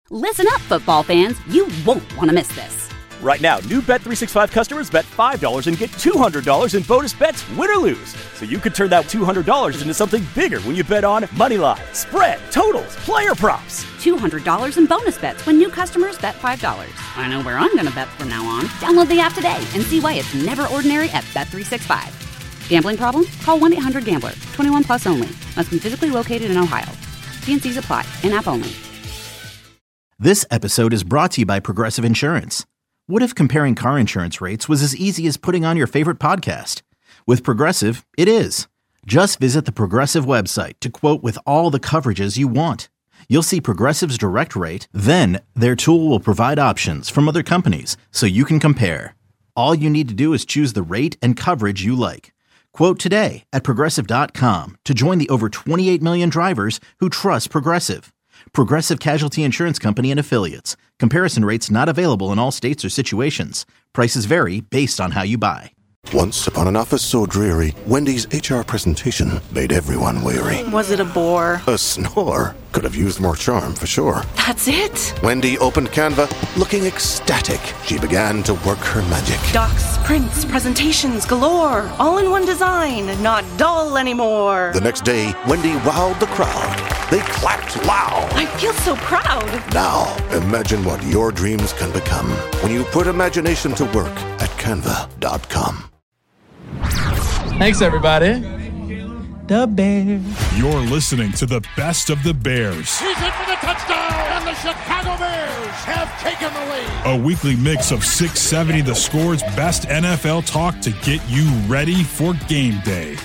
Listen up, football fans. You won't want to miss this. Right now, new Bet365 customers bet $5 and get $200 in bonus bets, win or lose. So you could turn that $200 into something bigger when you bet on moneyline, spread, totals, player props. $200 in bonus bets when new customers bet $5. I know where I'm going to bet from now on. Download the app today and see why it's never ordinary at Bet365. Gambling problem? Call 1-800-GAMBLER. 21 plus only. Must be physically located in Ohio. T&Cs apply. In-app only. This episode is brought to you by Progressive Insurance. What if comparing car insurance rates was as easy as putting on your favorite podcast? With Progressive, it is. Just visit the Progressive website to quote with all the coverages you want. You'll see Progressive's direct rate, then their tool will provide options from other companies so you can compare. All you need to do is choose the rate and coverage you like. Quote today at Progressive.com to join the over 28 million drivers who trust Progressive. Progressive Casualty Insurance Company and Affiliates. Comparison rates not available in all states or situations. Prices vary based on how you buy. Once upon an office so dreary, Wendy's HR presentation made everyone weary. Was it a bore? A snore. Could have used more charm for sure. That's it? Wendy opened Canva, looking ecstatic. She began to work her magic. Docs, prints, presentations galore. All in one design. Not dull anymore. The next day, Wendy wowed the crowd. They clapped loud. I feel so proud. Now, imagine what your dreams can become when you put imagination to work at Canva.com. Thanks, everybody. The Bears. You're listening to the best of the Bears. He's in for the touchdown, and the Chicago Bears have taken the lead. A weekly mix of 670 The Score's best NFL talk to get you ready for game day.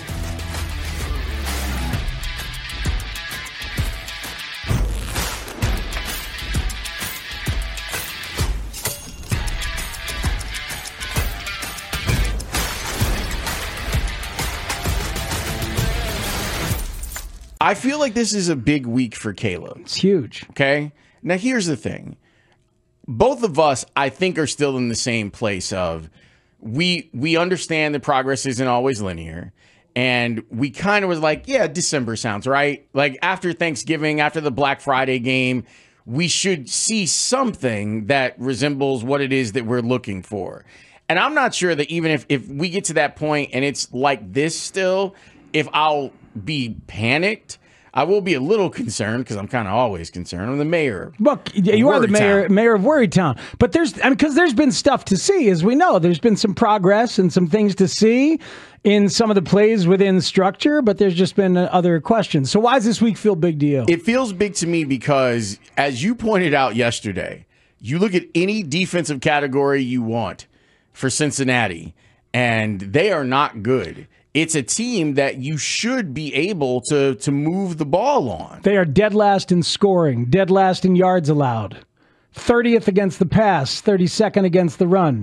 I feel like this is a big week for Caleb. It's huge. Okay? Now, here's the thing. Both of us, I think, are still in the same place of we understand that progress isn't always linear. And we kind of was like, yeah, December sounds right. Like, after Thanksgiving, after the Black Friday game, we should see something that resembles what it is that we're looking for. And I'm not sure that even if we get to that point and it's like this still, if I'll be panicked. I will be a little concerned because I'm kind of always concerned. I'm the mayor. Look, you are the mayor of Worrytown. But because there's been stuff to see, as we know. There's been some progress and some things to see in some of the plays within structure, but there's just been other questions. So why does this week feel big to you? It feels big to me because, as you pointed out yesterday, you look at any defensive category you want for Cincinnati, and they are not good. It's a team that you should be able to move the ball on. They are dead last in scoring, dead last in yards allowed, 30th against the pass, 32nd against the run,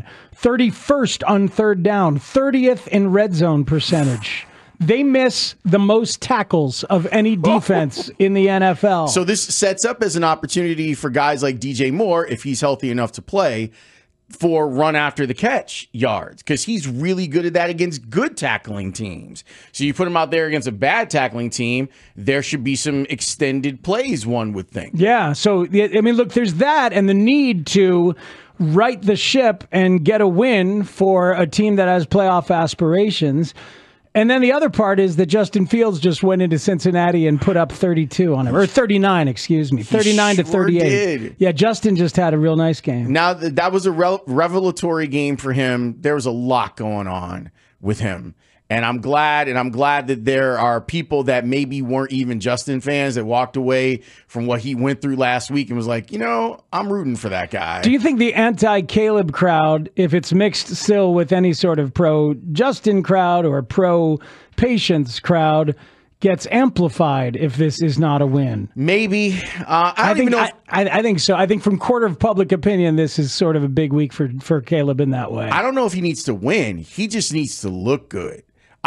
31st on third down, 30th in red zone percentage. They miss the most tackles of any defense in the NFL. So this sets up as an opportunity for guys like DJ Moore, if he's healthy enough to play, for run after the catch yards, because he's really good at that against good tackling teams. So you put him out there against a bad tackling team, there should be some extended plays, one would think. Yeah, so, I mean, look, there's that and the need to right the ship and get a win for a team that has playoff aspirations. And then the other part is that Justin Fields just went into Cincinnati and put up 32 on him, or 39, excuse me, 39 to 38. Did. Yeah, Justin just had a real nice game. Now, that was a revelatory game for him. There was a lot going on with him. And I'm glad that there are people that maybe weren't even Justin fans that walked away from what he went through last week and was like, I'm rooting for that guy. Do you think the anti-Caleb crowd, if it's mixed still with any sort of pro-Justin crowd or pro-Patience crowd, gets amplified if this is not a win? Maybe. I think so. I think from court of public opinion, this is sort of a big week for Caleb in that way. I don't know if he needs to win. He just needs to look good.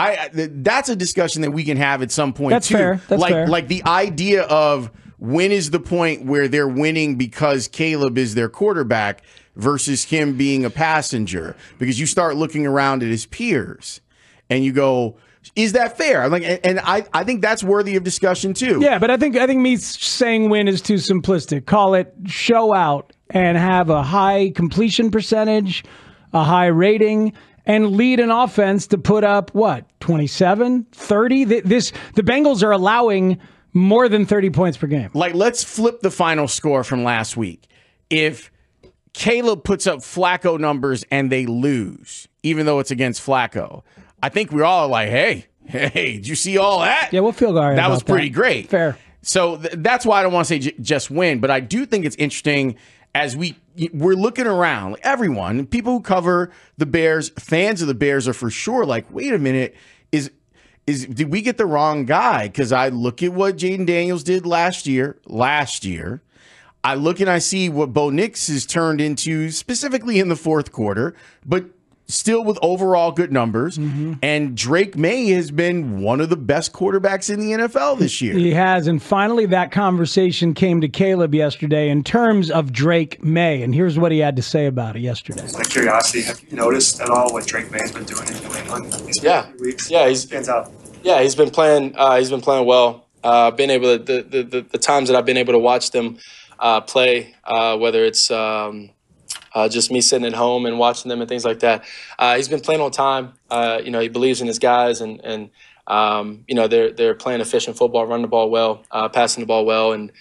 That's a discussion that we can have at some point. That's too. fair. That's fair. Like the idea of when is the point where they're winning because Caleb is their quarterback versus him being a passenger? Because you start looking around at his peers and you go, Is that fair? I think that's worthy of discussion too. Yeah, but I think me saying win is too simplistic. Call it show out and have a high completion percentage, a high rating, and lead an offense to put up, 27, 30? The Bengals are allowing more than 30 points per game. Let's flip the final score from last week. If Caleb puts up Flacco numbers and they lose, even though it's against Flacco, I think we're all like, hey, did you see all that? Yeah, we'll feel all right. That was pretty great. Fair. So that's why I don't want to say just win, but I do think it's interesting as we're looking around. Everyone, people who cover the Bears, fans of the Bears are for sure like, wait a minute, did we get the wrong guy? Because I look at what Jaden Daniels did last year. I look and I see what Bo Nix has turned into specifically in the fourth quarter, but still with overall good numbers. Mm-hmm. And Drake May has been one of the best quarterbacks in the NFL this year. He has. And finally, that conversation came to Caleb yesterday in terms of Drake May. And here's what he had to say about it yesterday. Out of curiosity, have you noticed at all what Drake May has been doing in New England these few weeks? Yeah, he stands out. Yeah, he's been playing. He's been playing well. Been able to the times that I've been able to watch them play, whether it's just me sitting at home and watching them and things like that. He's been playing on time. He believes in his guys, and they're playing efficient football, running the ball well, passing the ball well, and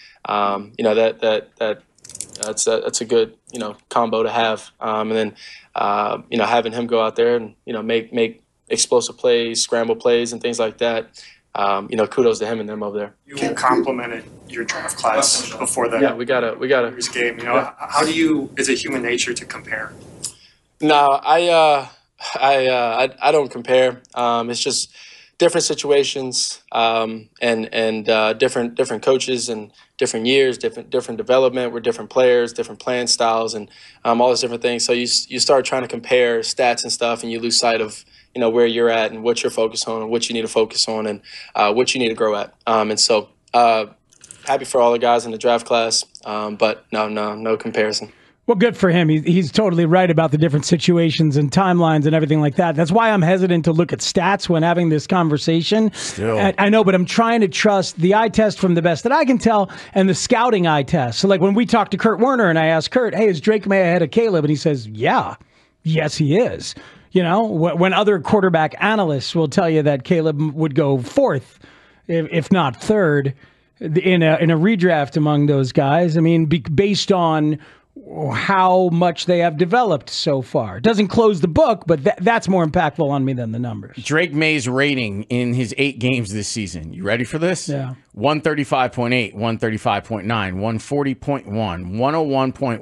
that's a good combo to have. And then having him go out there and make explosive plays, scramble plays, and things like that. Kudos to him and them over there. You complimented your draft class before the we gotta game. How do you? Is it human nature to compare? No, I don't compare. It's just different situations and different coaches and different years, different development. We're different players, different playing styles, and all those different things. So you start trying to compare stats and stuff, and you lose sight of where you're at and what you're focused on and what you need to focus on and what you need to grow at. And so happy for all the guys in the draft class, but no comparison. Well, good for him. He's totally right about the different situations and timelines and everything like that. That's why I'm hesitant to look at stats when having this conversation. Still. I know, but I'm trying to trust the eye test from the best that I can tell and the scouting eye test. So like when we talked to Kurt Warner and I asked Kurt, hey, is Drake May ahead of Caleb? And he says, yes, he is. When other quarterback analysts will tell you that Caleb would go fourth, if not third, in a redraft among those guys. I mean, based on how much they have developed so far. It doesn't close the book, but that's more impactful on me than the numbers. Drake May's rating in his 8 games this season. You ready for this? Yeah. 135.8, 135.9, 140.1, 101.1,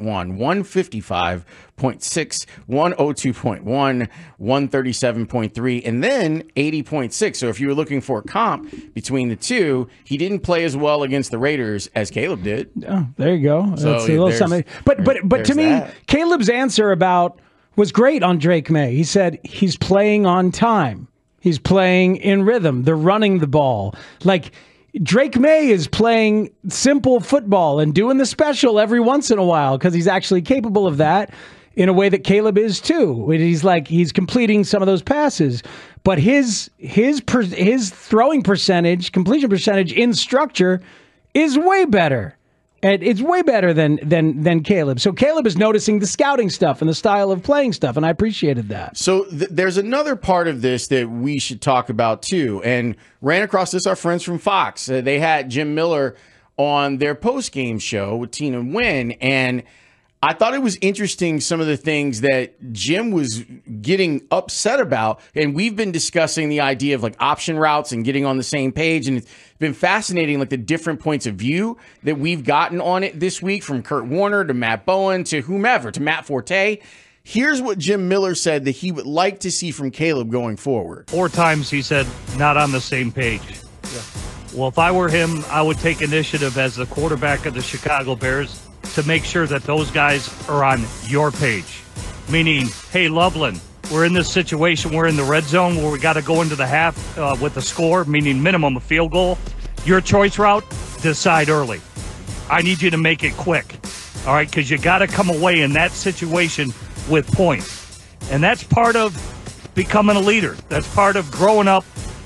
155.6, 102.1, 137.3, and then 80.6. So if you were looking for a comp between the two, he didn't play as well against the Raiders as Caleb did. Oh, there you go. So that's a little something. But to me, Caleb's answer was great on Drake May. He said he's playing on time. He's playing in rhythm. They're running the ball. Like, Drake May is playing simple football and doing the special every once in a while because he's actually capable of that in a way that Caleb is too. He's completing some of those passes, but his throwing percentage, completion percentage in structure is way better. And it's way better than Caleb. So Caleb is noticing the scouting stuff and the style of playing stuff, and I appreciated that. So there's another part of this that we should talk about too, and ran across this, our friends from Fox. They had Jim Miller on their post-game show with Tina Wynn, and I thought it was interesting some of the things that Jim was getting upset about. And we've been discussing the idea of like option routes and getting on the same page. And it's been fascinating, like the different points of view that we've gotten on it this week, from Kurt Warner to Matt Bowen to whomever, to Matt Forte. Here's what Jim Miller said that he would like to see from Caleb going forward. 4 times he said, not on the same page. Yeah. Well, if I were him, I would take initiative as the quarterback of the Chicago Bears to make sure that those guys are on your page. Meaning, hey, Loveland, we're in this situation. We're in the red zone where we got to go into the half with a score, meaning minimum a field goal. Your choice route, decide early. I need you to make it quick, all right, because you got to come away in that situation with points. And that's part of becoming a leader. That's part of growing up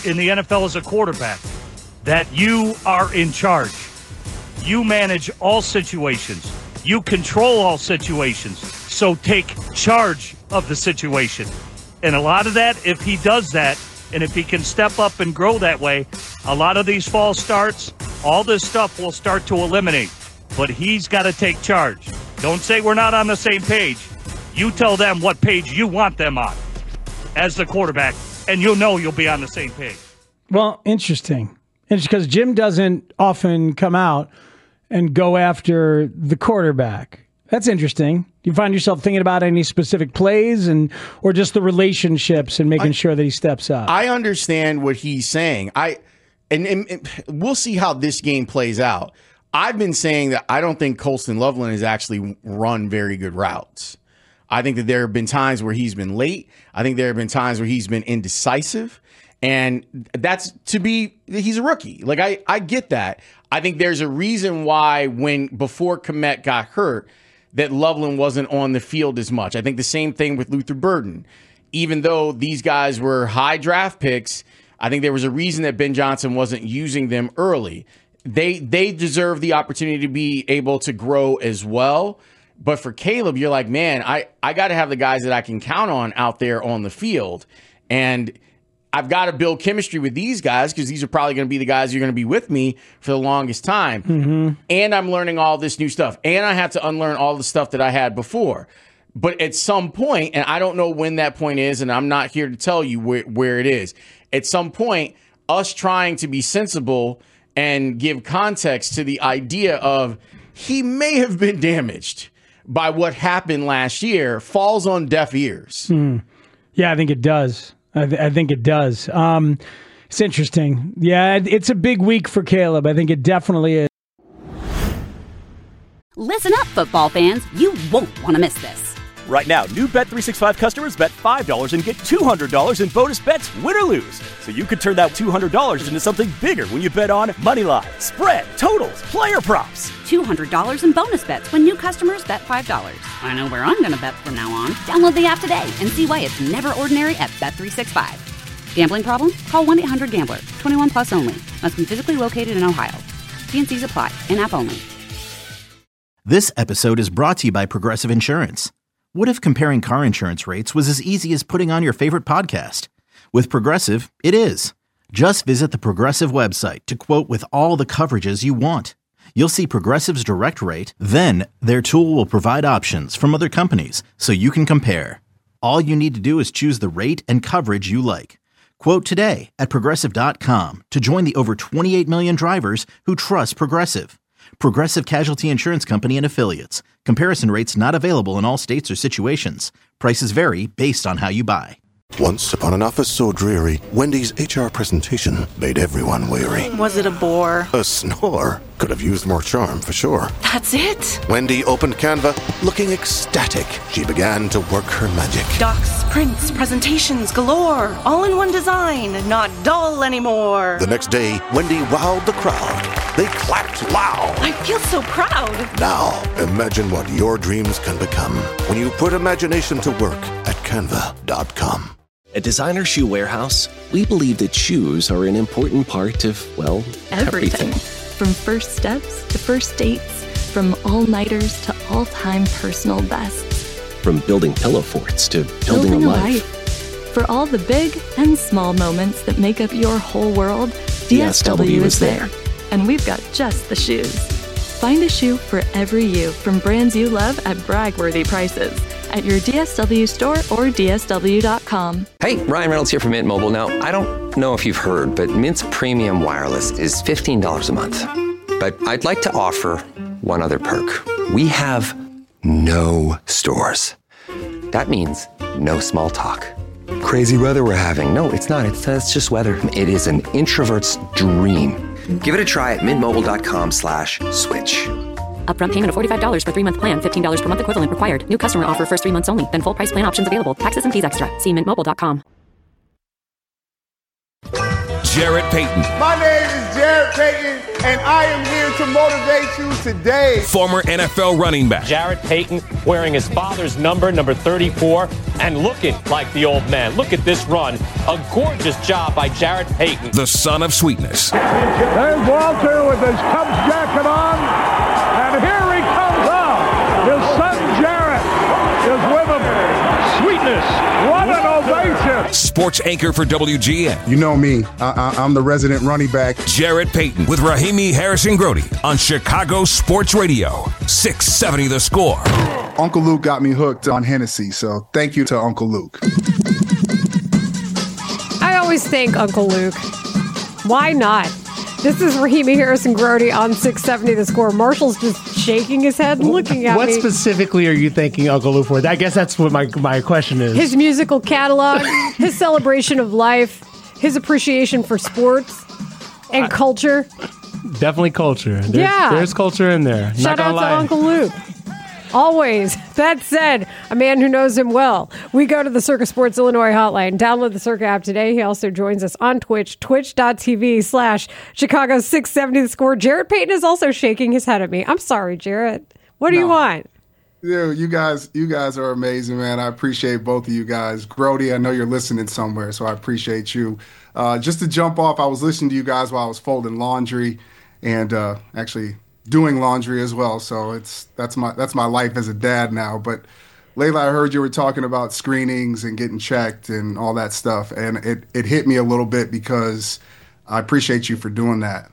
in the NFL as a quarterback, that you are in charge. You manage all situations. You control all situations. So take charge of the situation. And a lot of that, if he does that, and if he can step up and grow that way, a lot of these false starts, all this stuff will start to eliminate. But he's got to take charge. Don't say we're not on the same page. You tell them what page you want them on as the quarterback, and you'll know you'll be on the same page. Well, interesting. Because Jim doesn't often come out and go after the quarterback. That's interesting. Do you find yourself thinking about any specific plays or just the relationships and making sure that he steps up? I understand what he's saying. And we'll see how this game plays out. I've been saying that I don't think Colston Loveland has actually run very good routes. I think that there have been times where he's been late. I think there have been times where he's been indecisive. And that's he's a rookie. Like, I get that. I think there's a reason why before Kmet got hurt, that Loveland wasn't on the field as much. I think the same thing with Luther Burden. Even though these guys were high draft picks, I think there was a reason that Ben Johnson wasn't using them early. They deserve the opportunity to be able to grow as well. But for Caleb, you're like, man, I got to have the guys that I can count on out there on the field. And I've got to build chemistry with these guys because these are probably going to be the guys who are going to be with me for the longest time. Mm-hmm. And I'm learning all this new stuff. And I have to unlearn all the stuff that I had before. But at some point, and I don't know when that point is, and I'm not here to tell you where it is. At some point, us trying to be sensible and give context to the idea of he may have been damaged by what happened last year falls on deaf ears. Yeah, I think it does. I think it does. It's interesting. Yeah, it's a big week for Caleb. I think it definitely is. Listen up, football fans. You won't want to miss this. Right now, new Bet365 customers bet $5 and get $200 in bonus bets, win or lose. So you could turn that $200 into something bigger when you bet on moneyline, spread, totals, player props. $200 in bonus bets when new customers bet $5. I know where I'm going to bet from now on. Download the app today and see why it's never ordinary at Bet365. Gambling problem? Call 1-800-GAMBLER. 21 plus only. Must be physically located in Ohio. T&Cs apply. In-app only. This episode is brought to you by Progressive Insurance. What if comparing car insurance rates was as easy as putting on your favorite podcast? With Progressive, it is. Just visit the Progressive website to quote with all the coverages you want. You'll see Progressive's direct rate, then their tool will provide options from other companies so you can compare. All you need to do is choose the rate and coverage you like. Quote today at Progressive.com to join the over 28 million drivers who trust Progressive. Progressive Casualty Insurance Company and Affiliates. Comparison rates not available in all states or situations. Prices vary based on how you buy. Once upon an office so dreary, Wendy's HR presentation made everyone weary. Was it a bore? A snore. Could have used more charm, for sure. That's it? Wendy opened Canva, looking ecstatic. She began to work her magic. Docs, prints, presentations galore. All in one design, not dull anymore. The next day, Wendy wowed the crowd. They clapped loud. I feel so proud. Now, imagine what your dreams can become when you put imagination to work at Canva.com. At Designer Shoe Warehouse, we believe that shoes are an important part of, well, everything. From first steps to first dates, from all-nighters to all-time personal bests. From building pillow forts to building a life. For all the big and small moments that make up your whole world, DSW is there. And we've got just the shoes. Find a shoe for every you from brands you love at brag-worthy prices at your DSW store or DSW.com. Hey, Ryan Reynolds here from Mint Mobile. Now, I don't know if you've heard, but Mint's premium wireless is $15 a month. But I'd like to offer one other perk. We have no stores. That means no small talk. Crazy weather we're having. No, it's not. It's just weather. It is an introvert's dream. Give it a try at mintmobile.com/switch. Upfront payment of $45 for 3-month plan. $15 per month equivalent required. New customer offer first 3 months only. Then full price plan options available. Taxes and fees extra. See mintmobile.com. Jarrett Payton. My name is Jarrett Payton, and I am here to motivate you today. Former NFL running back. Jarrett Payton wearing his father's number 34, and looking like the old man. Look at this run. A gorgeous job by Jarrett Payton. The son of sweetness. There's Walter with his Cubs jacket on, and here he comes out. His son Jarrett is with him. Sweetness. What an ovation. Sports anchor for WGN. You know me. I'm the resident running back. Jarrett Payton with Rahimi Harrison-Grody on Chicago Sports Radio. 670 The Score. Uncle Luke got me hooked on Hennessy, so thank you to Uncle Luke. I always thank Uncle Luke. Why not? This is Rahimi Harrison-Grody on 670 The Score. Marshall's just shaking his head and looking at what me. What specifically are you thanking Uncle Luke for? I guess that's what my question is. His musical catalog, his celebration of life, his appreciation for sports and culture. Definitely culture. There's culture in there. Shout out to Uncle Luke. Always. That said, a man who knows him well. We go to the Circa Sports Illinois hotline. Download the Circa app today. He also joins us on Twitch, twitch.tv/Chicago 670 The Score. Jarrett Payton is also shaking his head at me. I'm sorry, Jarrett. What do you want? Yeah, you guys are amazing, man. I appreciate both of you guys. Grody, I know you're listening somewhere, so I appreciate you. Just to jump off, I was listening to you guys while I was folding laundry and actually doing laundry as well. So that's my life as a dad now. But Layla, I heard you were talking about screenings and getting checked and all that stuff, and it hit me a little bit because I appreciate you for doing that.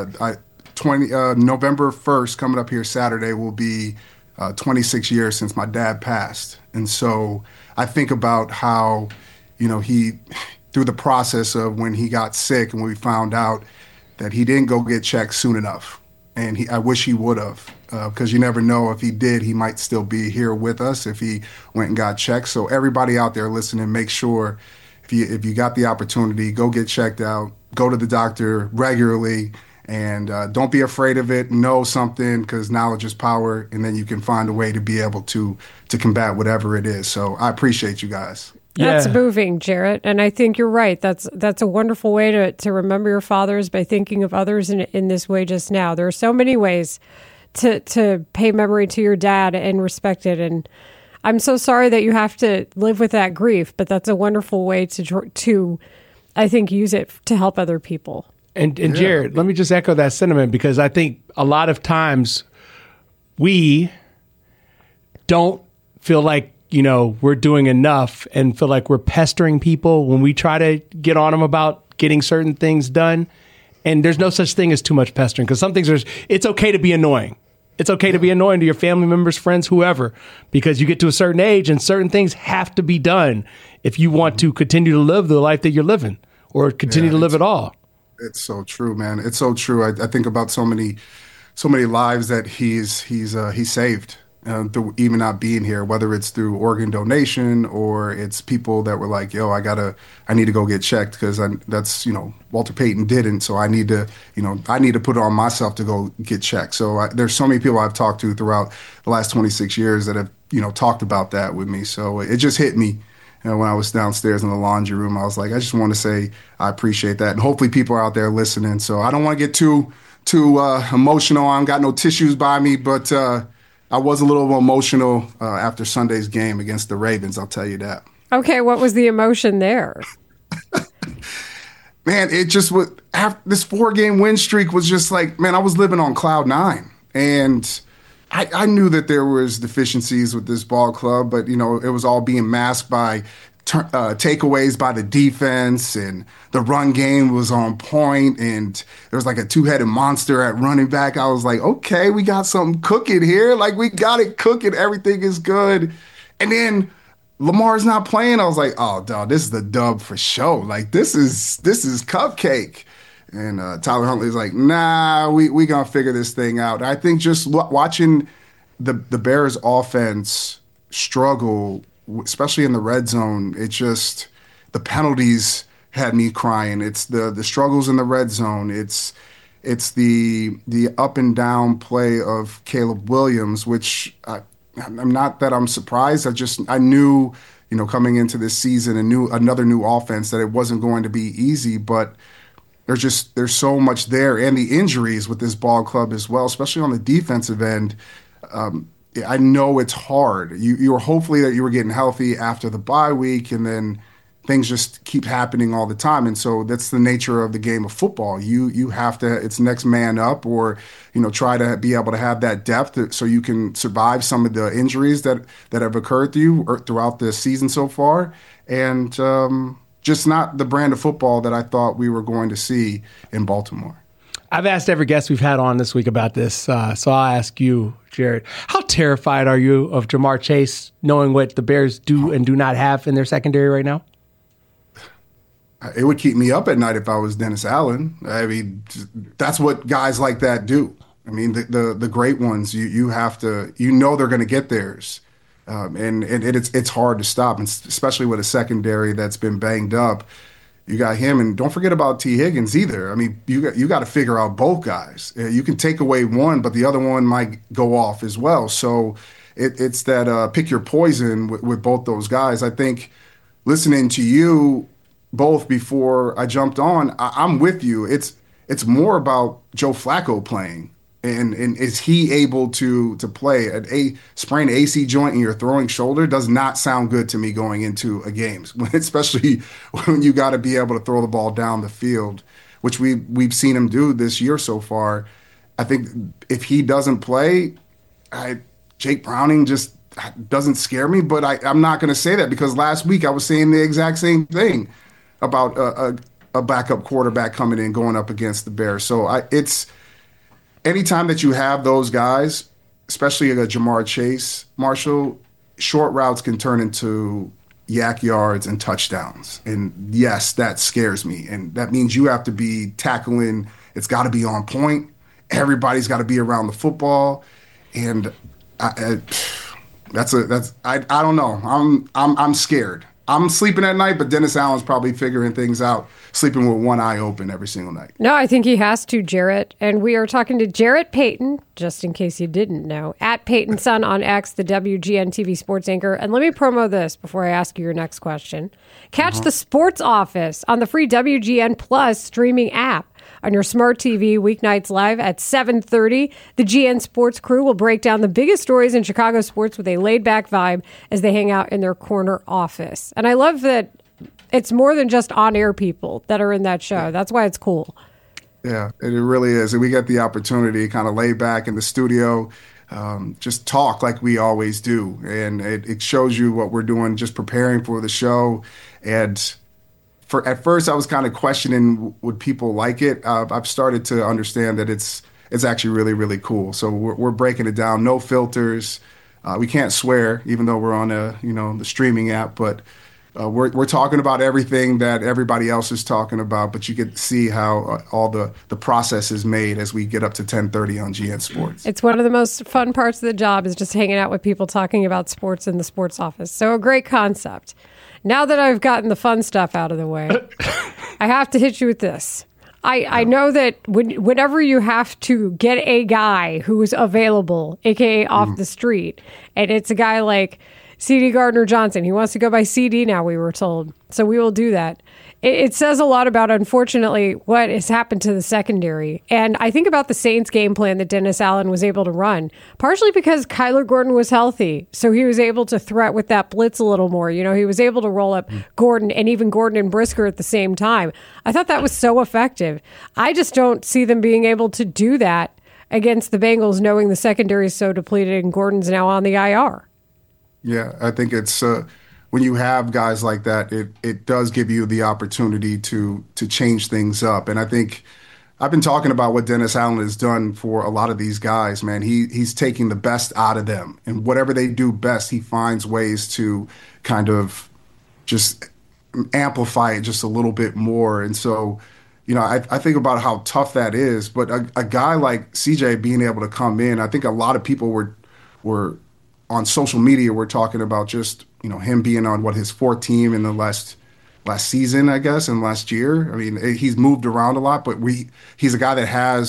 November 1st, coming up here Saturday, will be 26 years since my dad passed. And so I think about how, he, through the process of when he got sick and when we found out that he didn't go get checked soon enough. And I wish he would have, because you never know, if he did, he might still be here with us if he went and got checked. So everybody out there listening, make sure if you got the opportunity, go get checked out, go to the doctor regularly, and don't be afraid of it. Know something, because knowledge is power, and then you can find a way to be able to combat whatever it is. So I appreciate you guys. That's moving, Jarrett, and I think you're right. That's a wonderful way to remember your fathers by thinking of others in this way just now. There are so many ways to pay memory to your dad and respect it, and I'm so sorry that you have to live with that grief, but that's a wonderful way to I think, use it to help other people. And Jarrett, let me just echo that sentiment, because I think a lot of times we don't feel like we're doing enough and feel like we're pestering people when we try to get on them about getting certain things done. And there's no such thing as too much pestering, because some things it's okay to be annoying. It's okay to be annoying to your family members, friends, whoever, because you get to a certain age and certain things have to be done if you want to continue to live the life that you're living or continue to live at all. It's so true, man. It's so true. I think about so many lives that he's saved. Through even not being here, whether it's through organ donation or it's people that were like, yo, I need to go get checked because that's, Walter Payton didn't. So I need to put it on myself to go get checked. So there's so many people I've talked to throughout the last 26 years that have, talked about that with me. So it just hit me. When I was downstairs in the laundry room, I was like, I just want to say I appreciate that. And hopefully people are out there listening. So I don't want to get too emotional. I don't got no tissues by me, but, I was a little emotional after Sunday's game against the Ravens, I'll tell you that. Okay, what was the emotion there? Man, it just was, this 4-game win streak was just like, man, I was living on cloud 9. And I knew that there was deficiencies with this ball club, but, it was all being masked by takeaways by the defense, and the run game was on point, and there was like a 2-headed monster at running back. I was like, okay, we got something cooking here. Like, we got it cooking. Everything is good. And then Lamar's not playing. I was like, oh, dog, this is the dub for sure. Like, this is cupcake. And Tyler Huntley's like, nah, we gonna figure this thing out. I think just watching the Bears offense struggle, especially in the red zone, the penalties had me crying. It's the struggles in the red zone. It's the up and down play of Caleb Williams, which I'm not that I'm surprised. I knew, coming into this season, another new offense, that it wasn't going to be easy. But there's so much there, and the injuries with this ball club as well, especially on the defensive end. I know it's hard. You were hopefully that you were getting healthy after the bye week, and then things just keep happening all the time. And so that's the nature of the game of football. You have to, it's next man up, or, try to be able to have that depth so you can survive some of the injuries that have occurred to you throughout the season so far. And just not the brand of football that I thought we were going to see in Baltimore. I've asked every guest we've had on this week about this, so I'll ask you, Jared. How terrified are you of Ja'Marr Chase, knowing what the Bears do and do not have in their secondary right now? It would keep me up at night if I was Dennis Allen. I mean, that's what guys like that do. I mean, the great ones, you have to, they're going to get theirs. And it's hard to stop, and especially with a secondary that's been banged up. You got him, and don't forget about T. Higgins either. I mean, you got to figure out both guys. You can take away one, but the other one might go off as well. So it's that pick your poison with both those guys. I think listening to you both before I jumped on, I'm with you. It's more about Joe Flacco playing. And is he able to play? A sprained AC joint in your throwing shoulder does not sound good to me going into a game, especially when you got to be able to throw the ball down the field, which we've seen him do this year so far. I think if he doesn't play, Jake Browning just doesn't scare me. But I'm not going to say that, because last week I was saying the exact same thing about a backup quarterback coming in going up against the Bears. So it's anytime that you have those guys, especially a Ja'Marr Chase, Marshall, short routes can turn into yak yards and touchdowns. And yes, that scares me. And that means you have to be tackling. It's got to be on point. Everybody's got to be around the football. And I don't know. I'm scared. I'm sleeping at night, but Dennis Allen's probably figuring things out, sleeping with one eye open every single night. No, I think he has to, Jarrett. And we are talking to Jarrett Payton, just in case you didn't know, at Payton Son on X, the WGN TV sports anchor. And let me promo this before I ask you your next question. Catch the Sports Office on the free WGN Plus streaming app on your smart TV weeknights live at 7:30. The GN Sports crew will break down the biggest stories in Chicago sports with a laid-back vibe as they hang out in their corner office. And I love that it's more than just on-air people that are in that show. That's why it's cool. Yeah, it really is. And we get the opportunity to kind of lay back in the studio, just talk like we always do. And it shows you what we're doing, just preparing for the show. And at first I was kind of questioning, would people like it? I've started to understand that it's actually really, really cool. So we're breaking it down, no filters. We can't swear, even though we're on the streaming app, but we're talking about everything that everybody else is talking about, but you get to see how all the process is made as we get up to 10:30 on GN Sports. It's one of the most fun parts of the job, is just hanging out with people talking about sports in the sports office. So a great concept. Now that I've gotten the fun stuff out of the way, I have to hit you with this. I know that whenever you have to get a guy who's available, a.k.a. off the street, and it's a guy like C.D. Gardner-Johnson. He wants to go by C.D. now, we were told. So we will do that. It says a lot about, unfortunately, what has happened to the secondary. And I think about the Saints game plan that Dennis Allen was able to run, partially because Kyler Gordon was healthy. So he was able to threat with that blitz a little more. He was able to roll up Gordon and even Gordon and Brisker at the same time. I thought that was so effective. I just don't see them being able to do that against the Bengals, knowing the secondary is so depleted and Gordon's now on the IR. Yeah, I think it's when you have guys like that, it does give you the opportunity to change things up. And I think I've been talking about what Dennis Allen has done for a lot of these guys, man. He's taking the best out of them. And whatever they do best, he finds ways to kind of just amplify it just a little bit more. And so, I think about how tough that is. But a guy like CJ being able to come in, I think a lot of people were on social media, we're talking about just, him being on his fourth team in the last season, I guess, and last year. I mean, he's moved around a lot, but he's a guy that has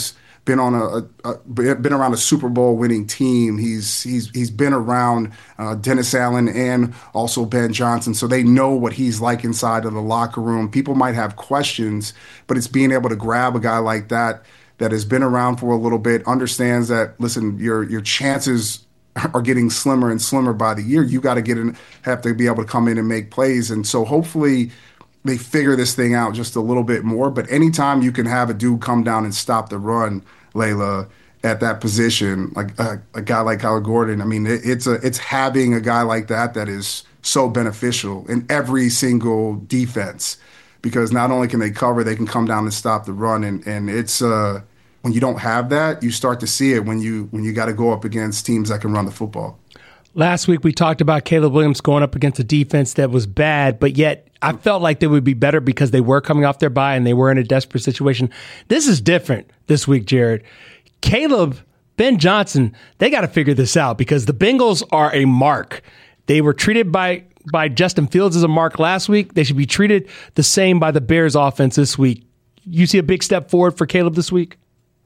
been on been around a Super Bowl winning team. He's been around Dennis Allen and also Ben Johnson, so they know what he's like inside of the locker room. People might have questions, but it's being able to grab a guy like that has been around for a little bit, understands that, listen, your chances are getting slimmer and slimmer by the year. You got to have to be able to come in and make plays, and so hopefully they figure this thing out just a little bit more. But anytime you can have a dude come down and stop the run, Layla, at that position, like a guy like Kyler Gordon, I mean, it's having a guy like that is so beneficial in every single defense, because not only can they cover, they can come down and stop the run. And it's when you don't have that, you start to see it when you got to go up against teams that can run the football. Last week we talked about Caleb Williams going up against a defense that was bad, but yet I felt like they would be better because they were coming off their bye and they were in a desperate situation. This is different this week, Jared. Caleb, Ben Johnson, they got to figure this out because the Bengals are a mark. They were treated by Justin Fields as a mark last week. They should be treated the same by the Bears offense this week. You see a big step forward for Caleb this week?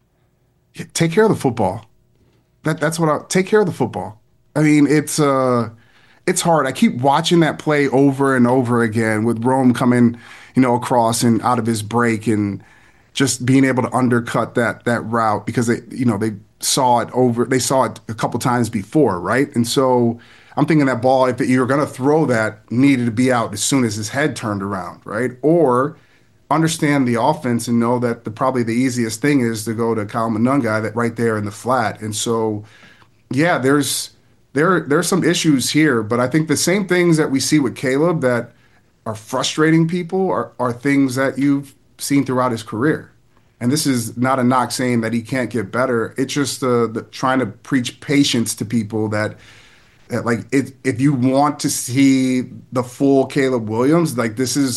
Take care of the football. That's what take care of the football. I mean, it's hard. I keep watching that play over and over again with Rome coming, across and out of his break and just being able to undercut that route because they saw it They saw it a couple times before, right? And so I'm thinking that ball, if you were going to throw that, needed to be out as soon as his head turned around, right? Or understand the offense and know that probably the easiest thing is to go to Kyle Monunga that right there in the flat. And so, yeah, there's some issues here, but I think the same things that we see with Caleb that are frustrating people are things that you've seen throughout his career. And this is not a knock saying that he can't get better. It's just the trying to preach patience to people that like if you want to see the full Caleb Williams, like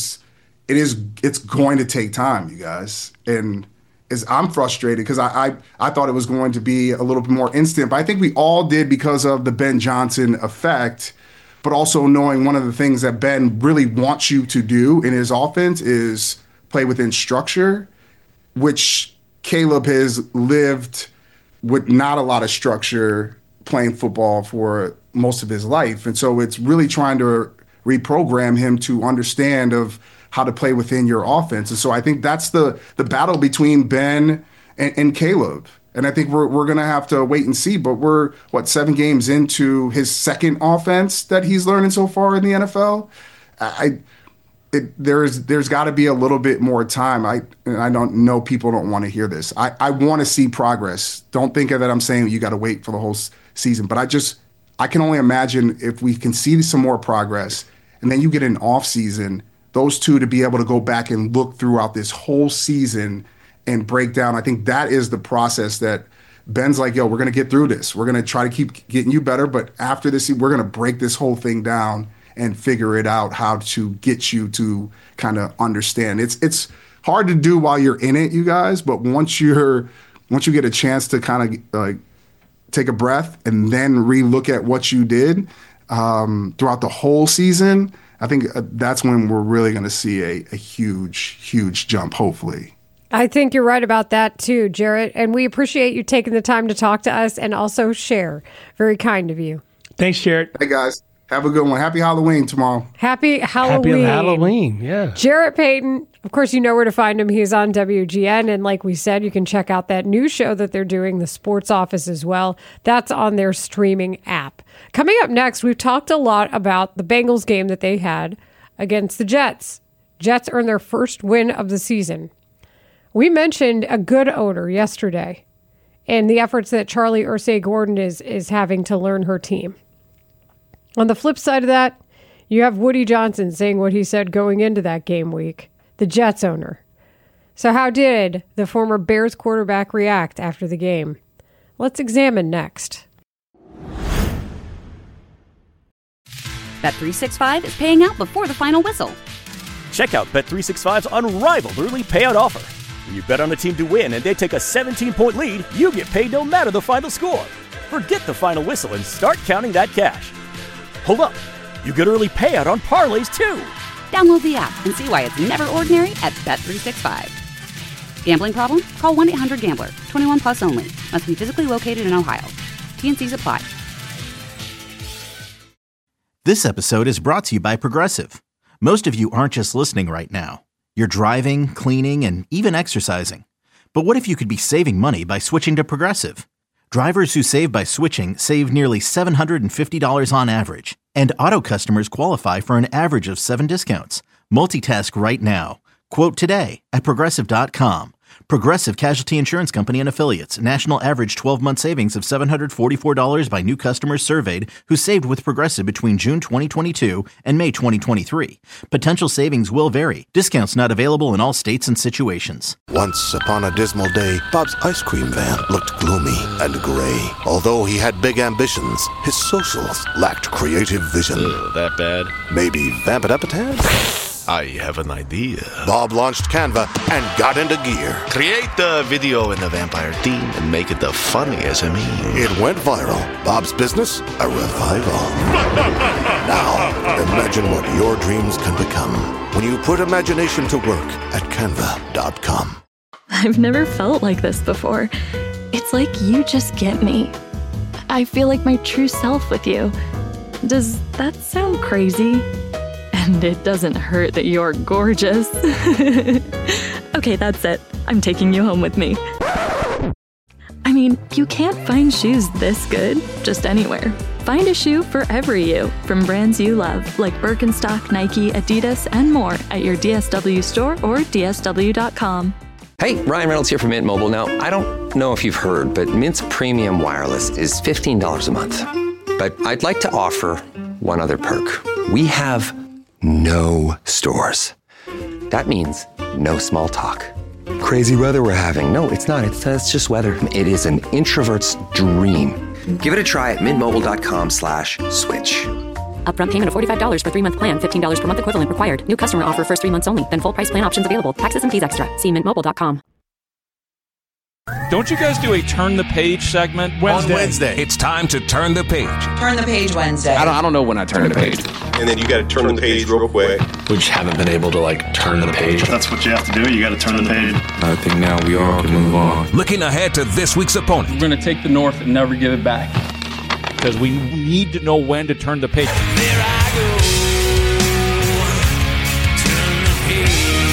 it's going to take time, you guys. And I'm frustrated because I thought it was going to be a little bit more instant, but I think we all did because of the Ben Johnson effect, but also knowing one of the things that Ben really wants you to do in his offense is play within structure, which Caleb has lived with not a lot of structure playing football for most of his life. And so it's really trying to reprogram him to understand of how to play within your offense. And so I think that's the battle between Ben and Caleb. And I think we're going to have to wait and see. But we're, 7 games into his second offense that he's learning so far in the NFL? There's got to be a little bit more time. I don't know, people don't want to hear this. I want to see progress. Don't think of that I'm saying you got to wait for the whole season. But I can only imagine if we can see some more progress and then you get an off season, those two to be able to go back and look throughout this whole season and break down. I think that is the process that Ben's like, yo, we're going to get through this. We're going to try to keep getting you better. But after this, we're going to break this whole thing down and figure it out how to get you to kind of understand. It's hard to do while you're in it, you guys. But once you get a chance to kind of take a breath and then relook at what you did throughout the whole season, I think that's when we're really going to see a huge, huge jump, hopefully. I think you're right about that too, Jarrett. And we appreciate you taking the time to talk to us and also share. Very kind of you. Thanks, Jarrett. Hey, guys. Have a good one. Happy Halloween tomorrow. Happy Halloween. Happy Halloween, yeah. Jarrett Payton, of course, you know where to find him. He's on WGN. And like we said, you can check out that new show that they're doing, The Sports Office, as well. That's on their streaming app. Coming up next, we've talked a lot about the Bengals game that they had against the Jets. Jets earned their first win of the season. We mentioned a good owner yesterday and the efforts that Charlie Irsay-Gordon is having to learn her team. On the flip side of that, you have Woody Johnson saying what he said going into that game week, the Jets owner. So how did the former Bears quarterback react after the game? Let's examine next. Bet365 is paying out before the final whistle. Check out Bet365's unrivaled early payout offer. When you bet on a team to win and they take a 17-point lead, you get paid no matter the final score. Forget the final whistle and start counting that cash. Hold up. You get early payout on parlays, too. Download the app and see why it's never ordinary at Bet365. Gambling problem? Call 1-800-GAMBLER. 21 plus only. Must be physically located in Ohio. T&Cs apply. This episode is brought to you by Progressive. Most of you aren't just listening right now. You're driving, cleaning, and even exercising. But what if you could be saving money by switching to Progressive? Drivers who save by switching save nearly $750 on average. And auto customers qualify for an average of 7 discounts. Multitask right now. Quote today at Progressive.com. Progressive Casualty Insurance Company and Affiliates. National average 12-month savings of $744 by new customers surveyed who saved with Progressive between June 2022 and May 2023. Potential savings will vary. Discounts not available in all states and situations. Once upon a dismal day, Bob's ice cream van looked gloomy and gray. Although he had big ambitions, his socials lacked creative vision. That bad? Maybe vamp it up a tad? I have an idea. Bob launched Canva and got into gear. Create the video in the vampire theme and make it the funniest SME. It went viral. Bob's business, a revival. Now, imagine what your dreams can become when you put imagination to work at Canva.com. I've never felt like this before. It's like you just get me. I feel like my true self with you. Does that sound crazy? And it doesn't hurt that you're gorgeous. Okay, that's it. I'm taking you home with me. I mean, you can't find shoes this good just anywhere. Find a shoe for every you from brands you love, like Birkenstock, Nike, Adidas, and more at your DSW store or DSW.com. Hey, Ryan Reynolds here from Mint Mobile. Now, I don't know if you've heard, but Mint's premium wireless is $15 a month. But I'd like to offer one other perk. We have no stores. That means no small talk. Crazy weather we're having. No, it's not. It's just weather. It is an introvert's dream. Give it a try at mintmobile.com/switch. Upfront payment of $45 for 3-month plan. $15 per month equivalent required. New customer offer first 3 months only. Then full price plan options available. Taxes and fees extra. See mintmobile.com. Don't you guys do a Turn the Page segment? Wednesday. On Wednesday. It's time to turn the page. Turn the Page Wednesday. I don't know when I turn the page. And then you got to turn the page real quick. We just haven't been able to turn the page. That's what you have to do. You got to turn the page. I think now we all can move on. Looking ahead to this week's opponent. We're going to take the North and never give it back. Because we need to know when to turn the page. There I go. Turn the page.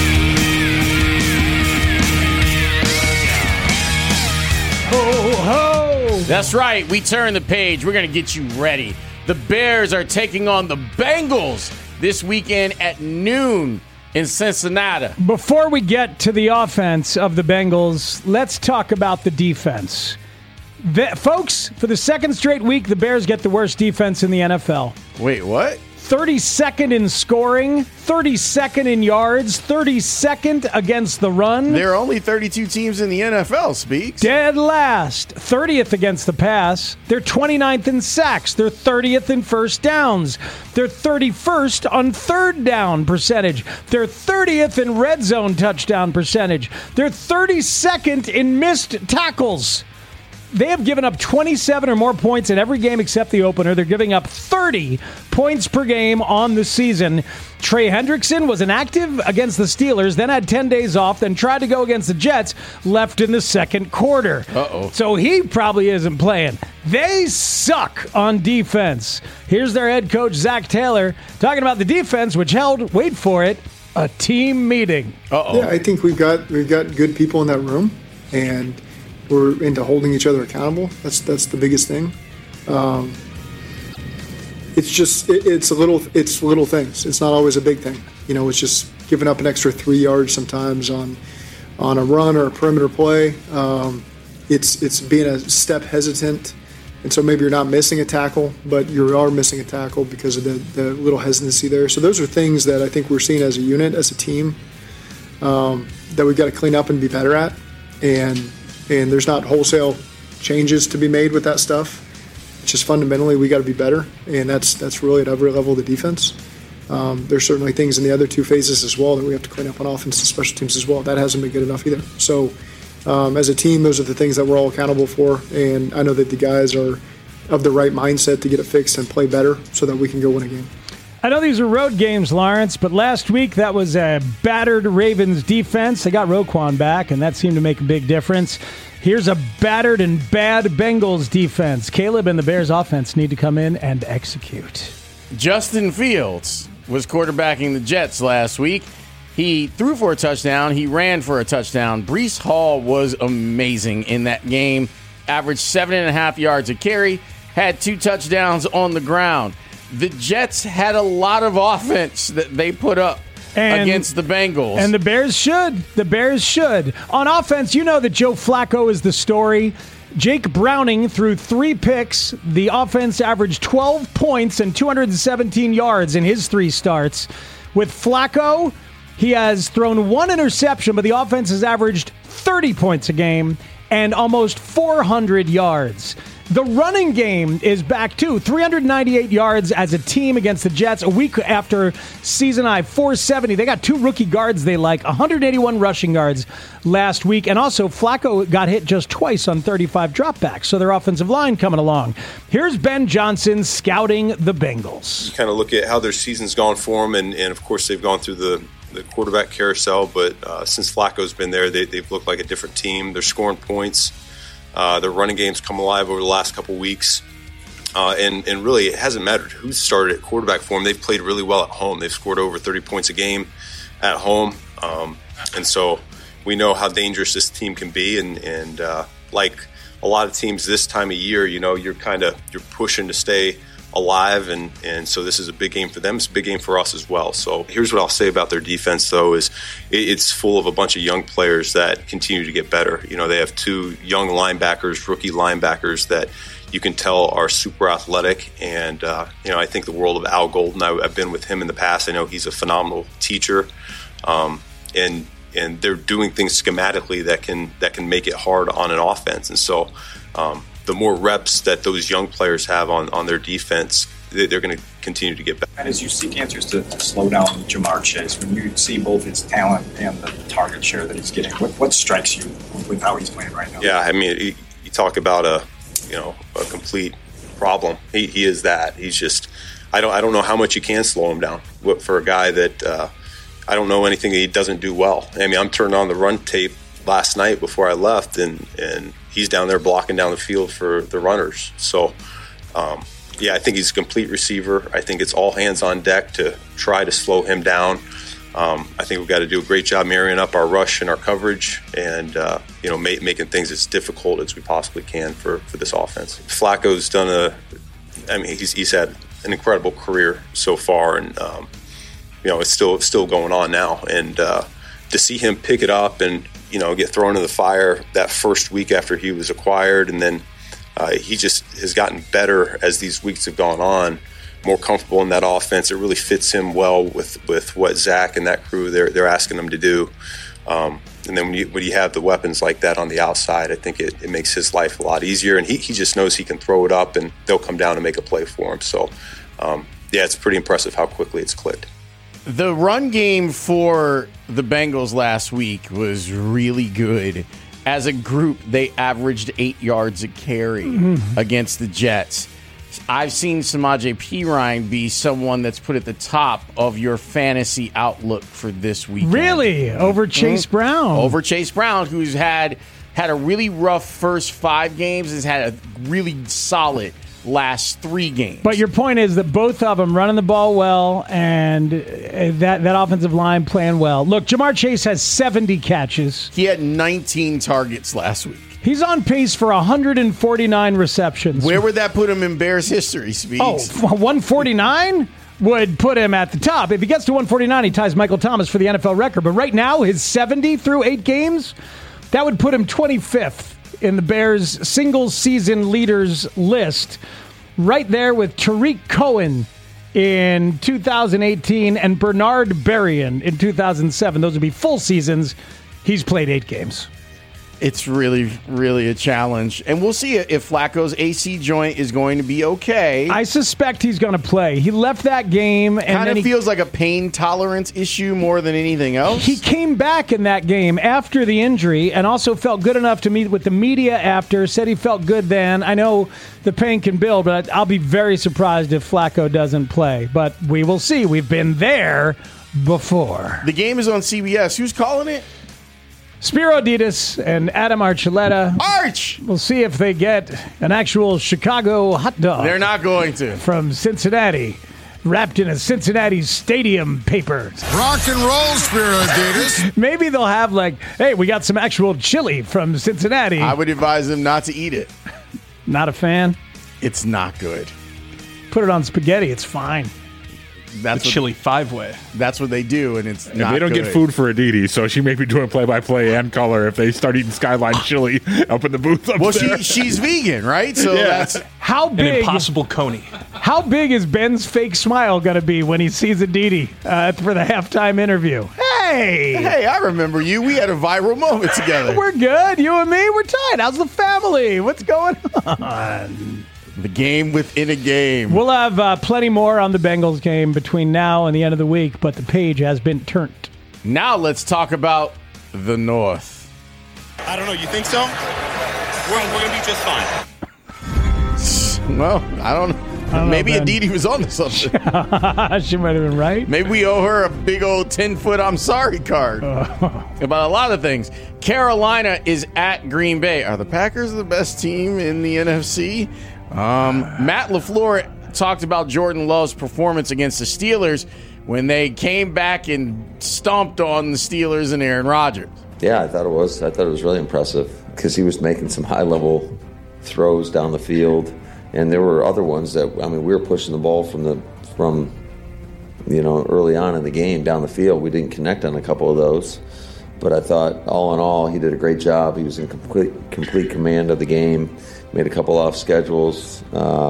Ho, ho! That's right. We turn the page. We're going to get you ready. The Bears are taking on the Bengals this weekend at noon in Cincinnati. Before we get to the offense of the Bengals, let's talk about the defense. Folks, for the second straight week, the Bears get the worst defense in the NFL. Wait, what? 32nd in scoring, 32nd in yards, 32nd against the run. There are only 32 teams in the NFL, Speaks. Dead last, 30th against the pass. They're 29th in sacks. They're 30th in first downs. They're 31st on third down percentage. They're 30th in red zone touchdown percentage. They're 32nd in missed tackles. They have given up 27 or more points in every game except the opener. They're giving up 30 points per game on the season. Trey Hendrickson was inactive against the Steelers, then had 10 days off, then tried to go against the Jets, left in the second quarter. So he probably isn't playing. They suck on defense. Here's their head coach, Zach Taylor, talking about the defense, which held, wait for it, a team meeting. Yeah, I think we've got good people in that room, and we're into holding each other accountable. That's the biggest thing. It's little things. It's not always a big thing. It's just giving up an extra 3 yards sometimes on a run or a perimeter play. It's being a step hesitant, and so maybe you're not missing a tackle, but you are missing a tackle because of the little hesitancy there. So those are things that I think we're seeing as a unit, as a team, that we've got to clean up and be better at. And there's not wholesale changes to be made with that stuff. It's just fundamentally we got to be better, and that's really at every level of the defense. There's certainly things in the other two phases as well that we have to clean up on offense and special teams as well. That hasn't been good enough either. So as a team, those are the things that we're all accountable for, and I know that the guys are of the right mindset to get it fixed and play better so that we can go win a game. I know these are road games, Lawrence, but last week that was a battered Ravens defense. They got Roquan back, and that seemed to make a big difference. Here's a battered and bad Bengals defense. Caleb and the Bears offense need to come in and execute. Justin Fields was quarterbacking the Jets last week. He threw for a touchdown. He ran for a touchdown. Breece Hall was amazing in that game. Averaged 7.5 yards a carry. Had 2 touchdowns on the ground. The Jets had a lot of offense that they put up against the Bengals. And the Bears should. The Bears should. On offense, you know that Joe Flacco is the story. Jake Browning threw 3 picks. The offense averaged 12 points and 217 yards in his 3 starts. With Flacco, he has thrown 1 interception, but the offense has averaged 30 points a game and almost 400 yards. The running game is back, too. 398 yards as a team against the Jets. A week after season high, 470. They got 2 rookie guards they like. 181 rushing yards last week. And also, Flacco got hit just twice on 35 dropbacks. So their offensive line coming along. Here's Ben Johnson scouting the Bengals. You kind of look at how their season's gone for them. And of course, they've gone through the quarterback carousel. But since Flacco's been there, they've looked like a different team. They're scoring points. Their running game's come alive over the last couple weeks. And really, it hasn't mattered who started at quarterback for them. They've played really well at home. They've scored over 30 points a game at home. And so we know how dangerous this team can be. And like a lot of teams this time of year, you're pushing to stay alive. And so this is a big game for them. It's a big game for us as well. So here's what I'll say about their defense, though, is it's full of a bunch of young players that continue to get better. They have 2 young linebackers, rookie linebackers that you can tell are super athletic. And, I think the world of Al Golden. I've been with him in the past. I know he's a phenomenal teacher. And they're doing things schematically that can make it hard on an offense. And so the more reps that those young players have on their defense, they're going to continue to get better. And as you seek answers to slow down Jamar Chase, when you see both his talent and the target share that he's getting, what strikes you with how he's playing right now? Yeah, I mean, you talk about a complete problem. He is that. He's just, I don't know how much you can slow him down for a guy that I don't know anything that he doesn't do well. I mean, I'm turning on the run tape last night before I left, and he's down there blocking down the field for the runners. So, I think he's a complete receiver. I think it's all hands on deck to try to slow him down. I think we've got to do a great job marrying up our rush and our coverage and, making things as difficult as we possibly can for this offense. Flacco's done he's had an incredible career so far, and, it's still going on now. And to see him pick it up and, get thrown in the fire that first week after he was acquired, and then he just has gotten better as these weeks have gone on, more comfortable in that offense. It really fits him well with what Zach and that crew they're asking him to do. And then when you have the weapons like that on the outside, I think it makes his life a lot easier. And he just knows he can throw it up, and they'll come down and make a play for him. So, it's pretty impressive how quickly it's clicked. The run game for the Bengals last week was really good. As a group, they averaged 8 yards a carry against the Jets. I've seen Samaje Perine be someone that's put at the top of your fantasy outlook for this weekend. Really? Over Chase Brown? Over Chase Brown, who's had a really rough first 5 games, has had a really solid last 3 games. But your point is that both of them running the ball well and that offensive line playing well. Look, Jamar Chase has 70 catches. He had 19 targets last week. He's on pace for 149 receptions. Where would that put him in Bears history, Speeds? 149 would put him at the top. If he gets to 149, he ties Michael Thomas for the NFL record. But right now, his 70 through 8 games, that would put him 25th in the Bears' single-season leaders list, right there with Tariq Cohen in 2018 and Bernard Berrien in 2007. Those would be full seasons. He's played 8 games. It's really, really a challenge. And we'll see if Flacco's AC joint is going to be okay. I suspect he's going to play. He left that game. And kind of feels like a pain tolerance issue more than anything else. He came back in that game after the injury and also felt good enough to meet with the media after, said he felt good then. I know the pain can build, but I'll be very surprised if Flacco doesn't play. But we will see. We've been there before. The game is on CBS. Who's calling it? Spiro Dedes and Adam Archuleta. Arch! We'll see if they get an actual Chicago hot dog. They're not going to. From Cincinnati, wrapped in a Cincinnati stadium paper. Rock and roll, Spiro Dedes. Maybe they'll have hey, we got some actual chili from Cincinnati. I would advise them not to eat it. Not a fan? It's not good. Put it on spaghetti. It's fine. That's the chili five-way. That's what they do, and it's and not they don't good. get food for Aditi, so she may be doing play-by-play and color if they start eating Skyline chili up in the booth up there. She's vegan, right? So that's how big. An Impossible Coney. How big is Ben's fake smile going to be when he sees Aditi for the halftime interview? Hey, I remember you. We had a viral moment together. We're good. You and me, we're tight. How's the family? What's going on? The game within a game. We'll have plenty more on the Bengals game between now and the end of the week, but the page has been turned. Now let's talk about the North. I don't know. You think so? We're going to be just fine. Well, I don't know. Maybe Aditi was on to something. She might have been right. Maybe we owe her a big old 10-foot I'm sorry card about a lot of things. Carolina is at Green Bay. Are the Packers the best team in the NFC? Matt LaFleur talked about Jordan Love's performance against the Steelers when they came back and stomped on the Steelers and Aaron Rodgers. Yeah, I thought it was really impressive because he was making some high-level throws down the field, and there were other ones that we were pushing the ball from early on in the game down the field. We didn't connect on a couple of those, but I thought all in all he did a great job. He was in complete command of the game. Made a couple off schedules.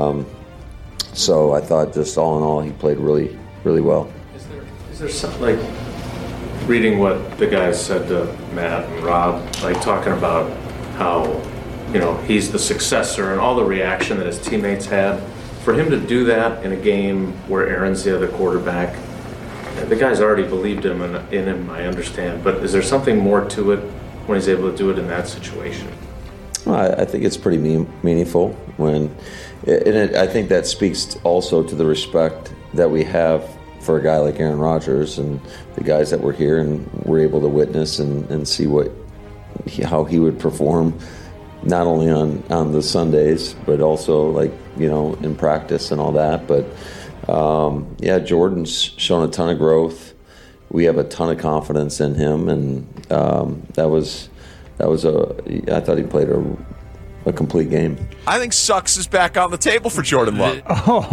So I thought just all in all, he played really, really well. Is there something reading what the guys said to Matt and Rob, talking about how, he's the successor and all the reaction that his teammates had. For him to do that in a game where Aaron's the other quarterback, the guys already believed in him, I understand. But is there something more to it when he's able to do it in that situation? Well, I think it's pretty meaningful I think that speaks also to the respect that we have for a guy like Aaron Rodgers and the guys that were here and were able to witness and see how he would perform, not only on the Sundays but also in practice and all that. But Jordan's shown a ton of growth. We have a ton of confidence in him, and I thought he played a complete game. I think sucks is back on the table for Jordan Love.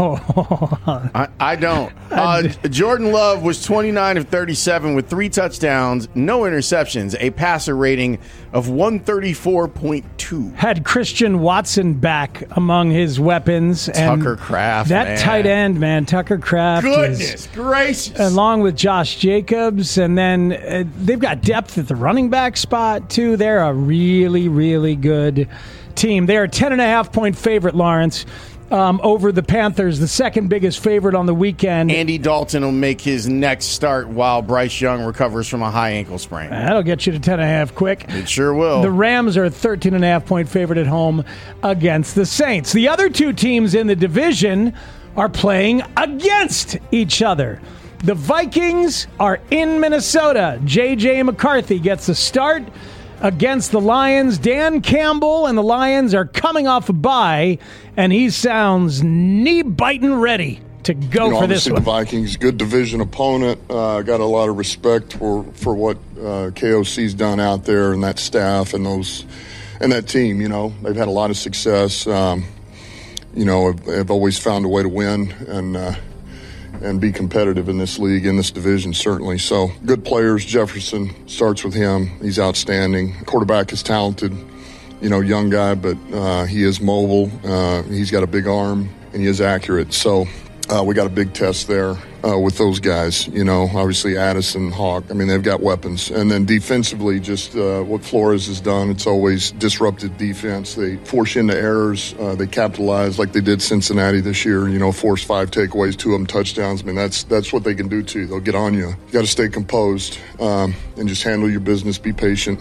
I don't. Jordan Love was 29 of 37 with 3 touchdowns, no interceptions, a passer rating of 134.2. Had Christian Watson back among his weapons. Tucker Kraft, that tight end, man, Tucker Kraft. Goodness gracious. Along with Josh Jacobs. And then they've got depth at the running back spot, too. They're a really, really good team. They are a 10.5-point favorite, Lawrence, over the Panthers, the second biggest favorite on the weekend. Andy Dalton will make his next start while Bryce Young recovers from a high ankle sprain. That'll get you to 10.5 quick. It sure will. The Rams are a 13.5-point favorite at home against the Saints. The other two teams in the division are playing against each other. The Vikings are in Minnesota. J.J. McCarthy gets the start against the Lions. Dan Campbell and the Lions are coming off a bye, and he sounds knee-biting ready to go for this one. The Vikings, good division opponent. Got a lot of respect for what KOC's done out there and that staff and that team. They've had a lot of success. Have always found a way to win and be competitive in this league, in this division, certainly. So good players. Jefferson starts with him. He's outstanding. Quarterback is talented, young guy, but he is mobile. He's got a big arm, and he is accurate. So we got a big test there with those guys. You know, obviously Addison, Hawk. I mean, they've got weapons. And then defensively, just what Flores has done, it's always disrupted defense. They force you into errors. They capitalize like they did Cincinnati this year. You know, force 5 takeaways, 2 of them touchdowns. I mean, that's what they can do to you. They'll get on you. You got to stay composed and just handle your business. Be patient.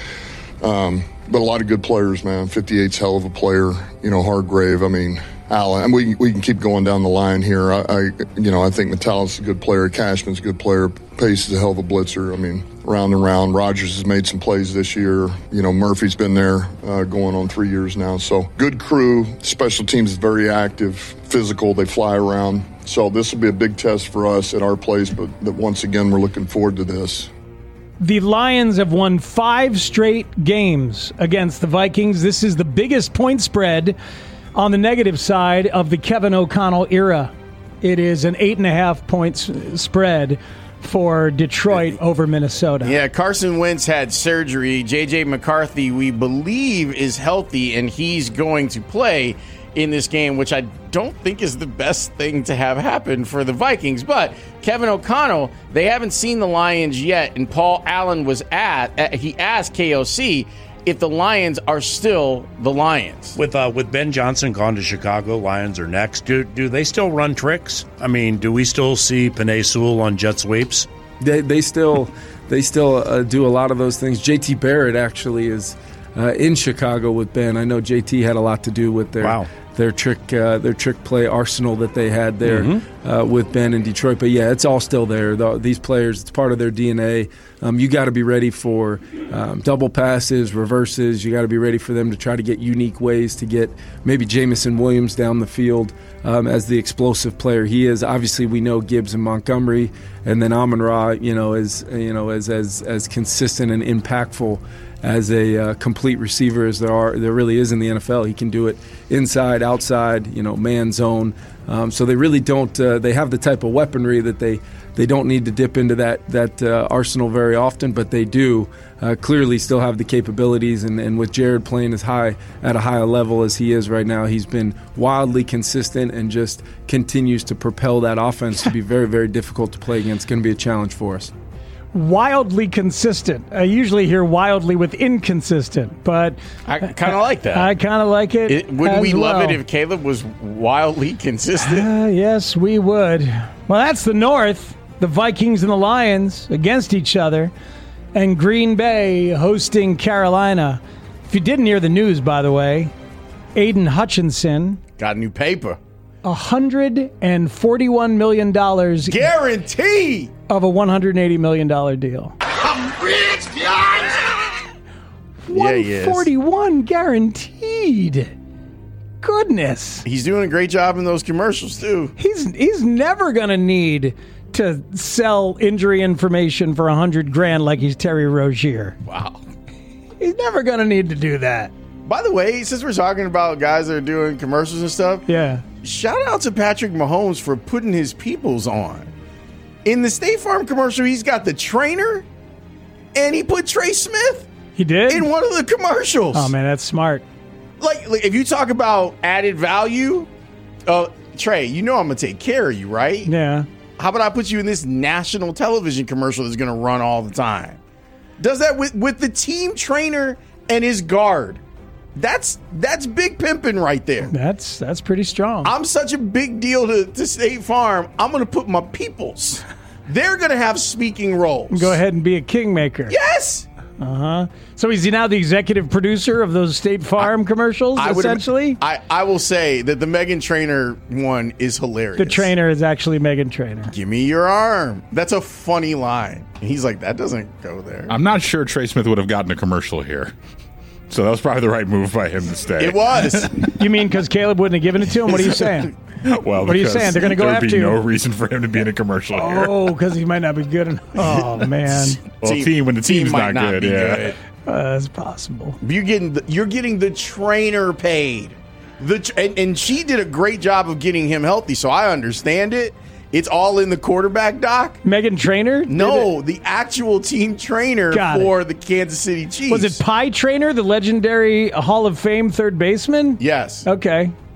But a lot of good players, man. 58's hell of a player. You know, Hargrave. I mean, Allen, and we can keep going down the line here. I think Metallus is a good player. Cashman's a good player. Pace is a hell of a blitzer. I mean, round and round. Rogers has made some plays this year. You know, Murphy's been there going on 3 years now. So good crew. Special teams is very active, physical. They fly around. So this will be a big test for us at our place. But once again, we're looking forward to this. The Lions have won 5 straight games against the Vikings. This is the biggest point spread on the negative side of the Kevin O'Connell era. It is an 8.5 points spread for Detroit over Minnesota. Yeah, Carson Wentz had surgery. J.J. McCarthy, we believe, is healthy, and he's going to play in this game, which I don't think is the best thing to have happen for the Vikings. But Kevin O'Connell, they haven't seen the Lions yet, and Paul Allen was he asked KOC if the Lions are still the Lions. With Ben Johnson gone to Chicago, Lions are next. Do they still run tricks? I mean, do we still see Penei Sewell on jet sweeps? They still do a lot of those things. JT Barrett actually is in Chicago with Ben. I know JT had a lot to do with their trick play arsenal that they had there with Ben in Detroit. But yeah, it's all still there. These players, it's part of their DNA. You got to be ready for double passes, reverses. You got to be ready for them to try to get unique ways to get maybe Jamison Williams down the field as the explosive player he is. Obviously, we know Gibbs and Montgomery, and then Amon-Ra, is as consistent and impactful as a complete receiver as there really is in the NFL. He can do it inside, outside, man zone. So they really don't. They have the type of weaponry that they don't need to dip into that arsenal very often, but they do clearly still have the capabilities. And with Jared playing at a higher level as he is right now, he's been wildly consistent and just continues to propel that offense to be very, very difficult to play against. It's going to be a challenge for us. Wildly consistent. I usually hear wildly with inconsistent, but I kind of like that. I kind of like it. Wouldn't we love it if Caleb was wildly consistent? Yes, we would. Well, that's the North. The Vikings and the Lions against each other, and Green Bay hosting Carolina. If you didn't hear the news, by the way, Aiden Hutchinson got a new paper. $141 million guarantee of a $180 million deal. I'm rich, guys! 141 guaranteed. Goodness. He's doing a great job in those commercials, too. He's never going to need to sell injury information for $100,000 like he's Terry Rozier. Wow. He's never going to need to do that. By the way, since we're talking about guys that are doing commercials and stuff, yeah, shout out to Patrick Mahomes for putting his peoples on. In the State Farm commercial, he's got the trainer, and he put Trey Smith. He did? In one of the commercials. Oh, man, that's smart. Like if you talk about added value, Trey, I'm going to take care of you, right? Yeah. How about I put you in this national television commercial that's going to run all the time? Does that with the team trainer and his guard. That's big pimping right there. That's pretty strong. I'm such a big deal to State Farm. I'm going to put my peoples. They're going to have speaking roles. Go ahead and be a kingmaker. Yes. So is he now the executive producer of those State Farm commercials, essentially? I will say that the Meghan Trainor one is hilarious. The trainer is actually Meghan Trainor. Give me your arm. That's a funny line. And he's like, that doesn't go there. I'm not sure Trey Smith would have gotten a commercial here. So that was probably the right move by him to stay. It was. You mean because Caleb wouldn't have given it to him? What are you saying? Well, what are you saying? They're going to go after you. There would be no reason for him to be in a commercial here. Oh, because he might not be good enough. Oh, man. Well, when the team's not good, yeah. Good. That's possible. You're getting the trainer paid. And she did a great job of getting him healthy, so I understand it. It's all in the quarterback doc. Meghan Trainor? No, the actual team trainer for the Kansas City Chiefs. Was it Pie Trainer, the legendary Hall of Fame third baseman? Yes. Okay.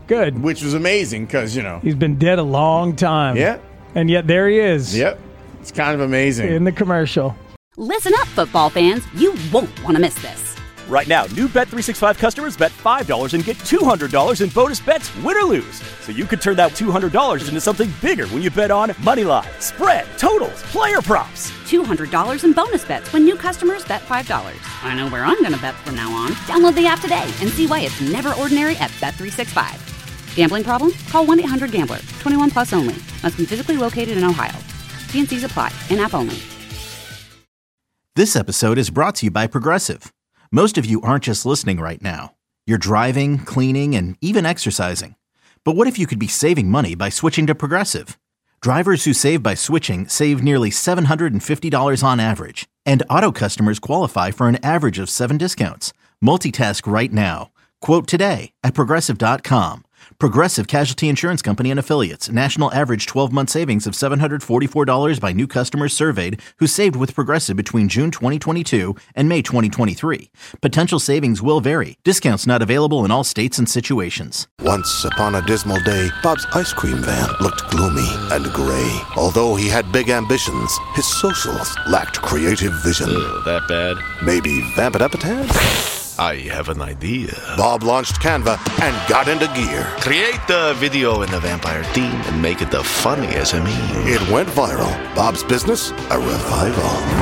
Good. Which was amazing because, he's been dead a long time. Yeah. And yet there he is. Yep. It's kind of amazing. In the commercial. Listen up, football fans. You won't want to miss this. Right now, new Bet365 customers bet $5 and get $200 in bonus bets, win or lose. So you could turn that $200 into something bigger when you bet on money line, spread, totals, player props. $200 in bonus bets when new customers bet $5. I know where I'm going to bet from now on. Download the app today and see why it's never ordinary at Bet365. Gambling problem? Call 1-800-GAMBLER. 21 plus only. Must be physically located in Ohio. T&Cs apply. In-app only. This episode is brought to you by Progressive. Most of you aren't just listening right now. You're driving, cleaning, and even exercising. But what if you could be saving money by switching to Progressive? Drivers who save by switching save nearly $750 on average. And auto customers qualify for an average of 7 discounts. Multitask right now. Quote today at Progressive.com. Progressive Casualty Insurance Company and Affiliates. National average 12-month savings of $744 by new customers surveyed who saved with Progressive between June 2022 and May 2023. Potential savings will vary. Discounts not available in all states and situations. Once upon a dismal day, Bob's ice cream van looked gloomy and gray. Although he had big ambitions, his socials lacked creative vision. That bad? Maybe vamp it up a tad? I have an idea. Bob launched Canva and got into gear. Create the video in the vampire theme and make it the funniest meme. It went viral. Bob's business, a revival.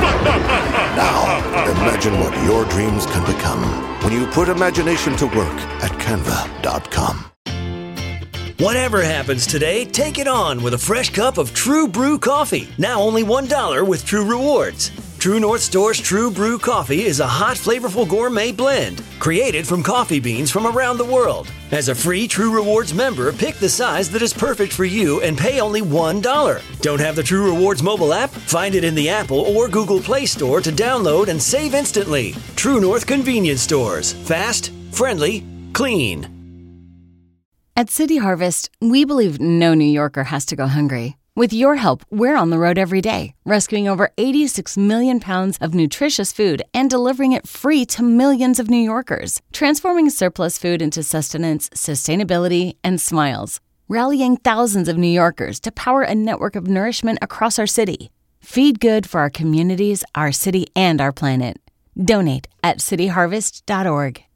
Now, imagine what your dreams can become when you put imagination to work at Canva.com. Whatever happens today, take it on with a fresh cup of True Brew coffee. Now only $1 with True Rewards. True North Store's True Brew coffee is a hot, flavorful gourmet blend created from coffee beans from around the world. As a free True Rewards member, pick the size that is perfect for you and pay only $1. Don't have the True Rewards mobile app? Find it in the Apple or Google Play Store to download and save instantly. True North Convenience Stores. Fast, friendly, clean. At City Harvest, we believe no New Yorker has to go hungry. With your help, we're on the road every day, rescuing over 86 million pounds of nutritious food and delivering it free to millions of New Yorkers, transforming surplus food into sustenance, sustainability, and smiles, rallying thousands of New Yorkers to power a network of nourishment across our city. Feed good for our communities, our city, and our planet. Donate at cityharvest.org.